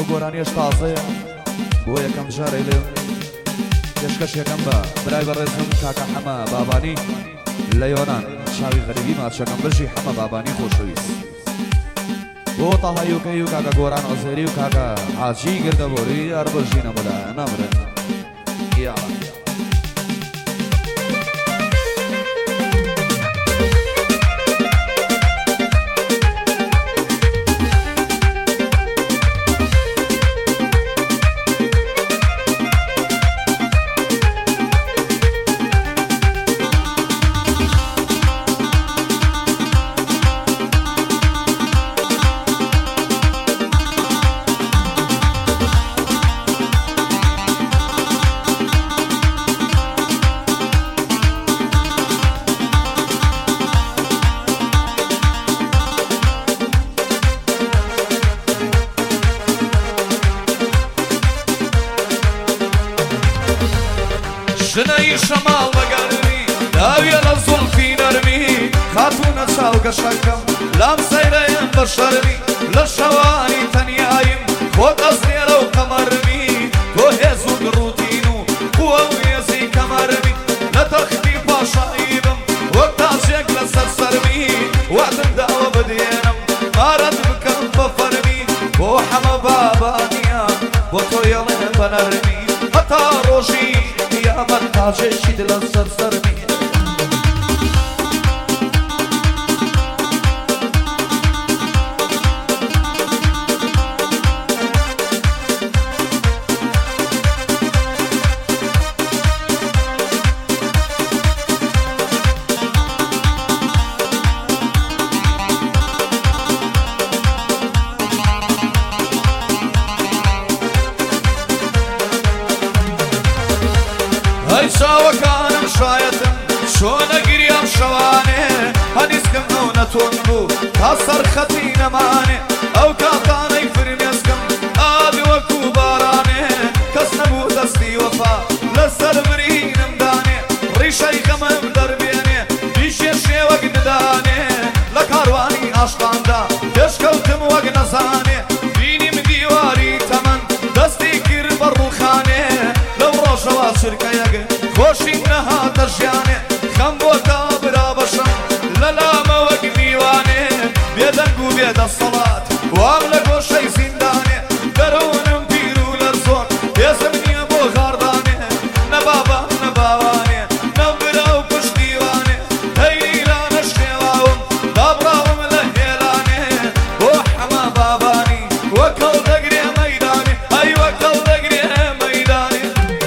گۆرانیش تازەیە بۆ یەکەم جارێ لێ پێشکەشیەکەم بە برای بەڕێزم کاکە حەمە بابانی لە یۆنان چاوی غەریبی ماچەکەم بژی حەمە بابانی خۆشەویست بۆ تاهای وکەی و کاکە گۆران ئۆزێری و کاکە حاجی گردەبۆری هەر بەژینە بەدا نامرن یاڵە شنەی شەماڵ بەگەرمی داویە لە زوڵفی نەرمی خاتوونە چاوگەشەکەم لام سەیرەیەم بە شەرمی لە شەوانی تەنیاییم خۆت ئەزرێرە و قەمەرمی تۆ هێز و گڕوتین و قووە و هێزی کەمەرمی لە تەختی پاشاییبم وەک تاجێک لەسەر سەرمی واتم داوە بدێنم مارەت بکەم بە فەرمی بۆ حەمە بابانیە بۆ تۆ یەڵێ بە نەرمی هەتا ڕۆژی قیامەت تاجێکی دلە سەر سەرمی هەی چاوەکانم شایەتم چۆنە گریام شەوانێ هەنیسکم ئەو نەتۆن بوو تا سەرخەتی نەمانێ ئەو کاتانەی فرمێسکم ئابی وەکو بارانێ کەس نەبوو دەستی وەفا لەسەر برینم دانێ ڕیشەی غەمم دەربێنێ پیشێ شێوەک ددانێ لە کاروانی عاشقاندا پێشکەوتم وەک نەزانێ بینیم دیواری تەمەن دەستی کرد بە ڕووخانێ لەو ڕۆژەوە چرکەیەک خۆشیم نەهاتە ژیانێ خەم بۆ تا برا بەشم لە لامە وەک میوانێ بێدەنگ و بێدەسەڵات وام لە گۆشەی زیندانێ دەرونم پیر و لەرزۆن هێزم نییە بۆ غاردانێ نە بابام نە باوانێ نە برا و پشتیوانێ هەیلا نەشێواوم دابڕاوم لە هێلانێ بۆ حەمە بابانی وەکەڵ دەگرێ مەیدانێ ئەی وەکەڵ دەگرێ مەیدانێ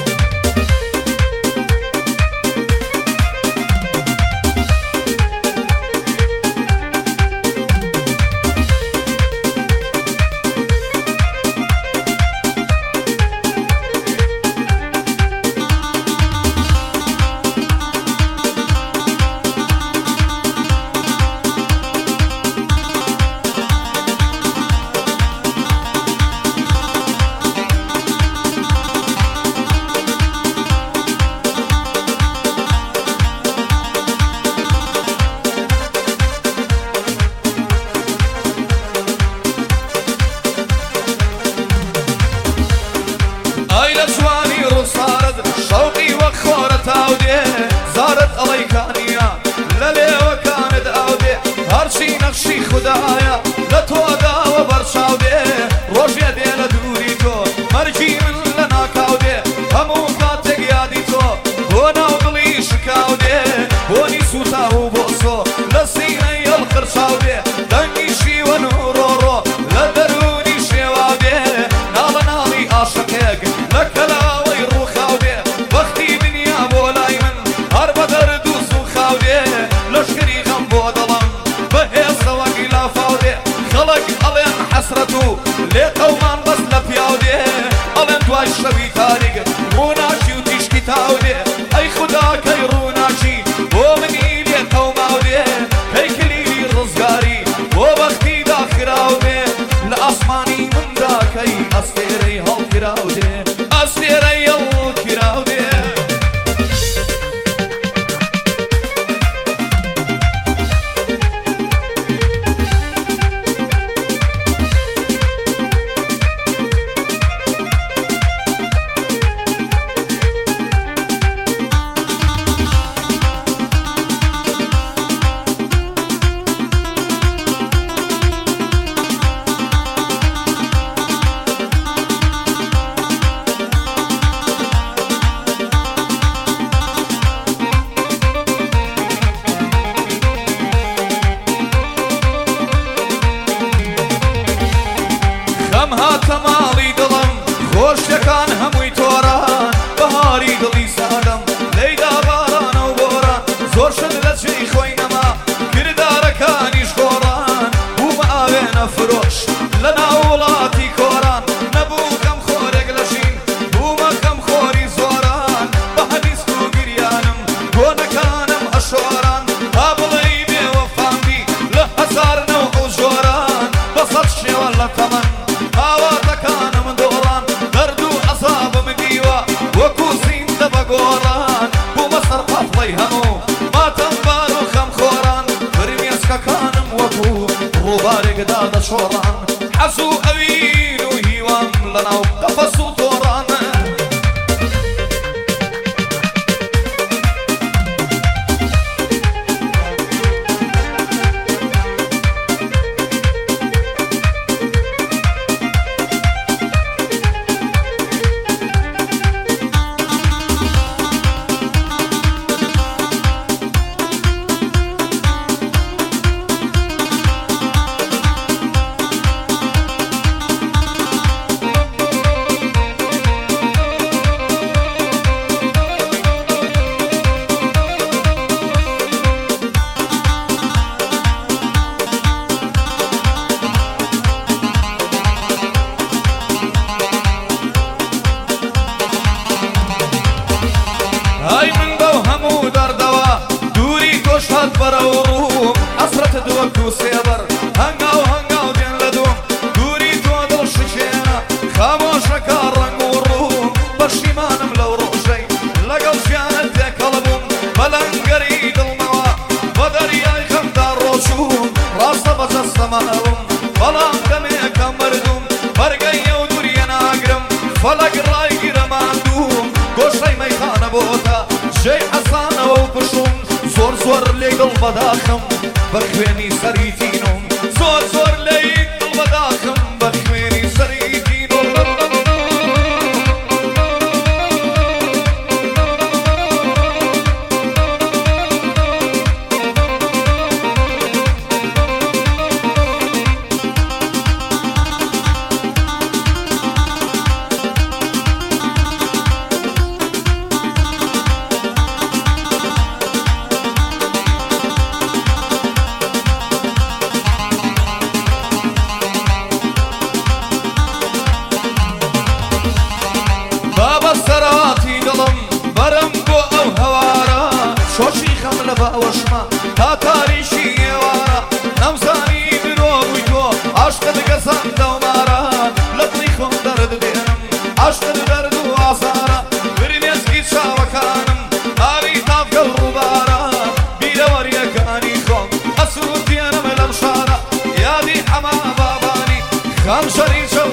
ئەی لە جوانی ڕووسارت شەوقی وەک خۆرە تاودێ زارت ئەڵەیکانیە لە لێوەکانت ئاودێ هەرچی نەخشی خودایە لە تۆ داوە بەرچاودێ ڕۆژێ دێ لە دووری تۆ مەرگی من لە ناکاودێ هەموو کاتێک یادی تۆ بۆ ناو دڵی شکاودێ بۆنی سوتا و بۆسۆ لە سینەی هەڵقرچاودێ دەنگی شیوەن و ڕۆڕۆ لە دەرونی شێواودێ ناڵە ناڵی عاشقێک لە کەلاوەی ڕووخاودێ بەختی دنیا بۆ لای من هەر بە دەرد و سوخاودێ لەشکری غەم بۆ دڵم بەهێزەوە گیلافاودێ خەڵک ئەڵێن حەسرەت و لێ قەومان بەس لە پیاودێ ئەڵێن دوای شەوی تاریک ڕووناچی و تیشکی تاودێ ئەی خودا کەی ڕووناچی بۆ منی لێ قەوماودێ کەی کلیلی ڕزگاری بۆ بەختی داخراودێ لە ئاسمانی مندا کەی ئەستێرەی هەڵکراودێ ئەستێرەی هەڵکراودێ نەفرۆش لە ناو وڵاتی کۆران نەبوو کەم خۆرێک لە ژین بوومە کەم خۆری زۆران بە هەویست و گریانم گۆنەکانم ئەشۆران تا بڵێی بێوەفاندی لە هەزار نەوع و ژۆران بە سەد شێوە لە تەمەن هاواتەکانم دۆڕان دەرد و عەزابم دیوە وەکو زیندە بە گۆڕان بوومە سەر قەفڵەی هەموو ماتەمبار و خەمخۆران فرمێسکەکانم وەکو ڕووبارێکدا دەشۆڕان حەز و ئەوین و هیوان لەناو قەفەس و تۆڕان ئای من بەو هەموو دەردەوە دووری تۆش هات بەرەو ڕووم حەسرەتت وەکو سێبەر هەنگاو هەنگاو دێن لە دووم دووری تۆ دڵشکێنە خامۆشەکە ڕەنگ و ڕووم پەشیمانم لەو ڕۆژەی لەگەڵ ژیانت تێکەڵ بووم بە لەنگەری دڵمەوە بە دەریای خەمدا ڕۆژووم ڕاستە بەجەستەماوم بەڵام دەمێکە مردوم بەرگەی ئەو دووریە ناگرم فەلەک ڕایگیرە ماندووم گۆشەی مەیخانە بۆتە ژێی حەسانەوە و پشوم زۆر زۆر لێگڵ بەداخم بە خوێنی سەری تینۆم زۆر زۆر لێگڵ بەداخم بە خوێنی سەری تینۆم بابە سەراتی دڵم بەرم بۆ ئەو هەوارە شۆشی خەم لە باوەشمە تا تاریشی ئێوارە نەمزانی مرۆ بووی تۆ عاشقت گەزان دەومارە لە دڵی خۆم دەرد دێنم عاشقت دەرد و ئازارە فرمێسکی چاوەکانم ئاوی تافگەڵ ڕووبارە بیرەوەریەکانی خۆم ئەسووتێنم لەم شارە یادی حەما بابانی خەنجەری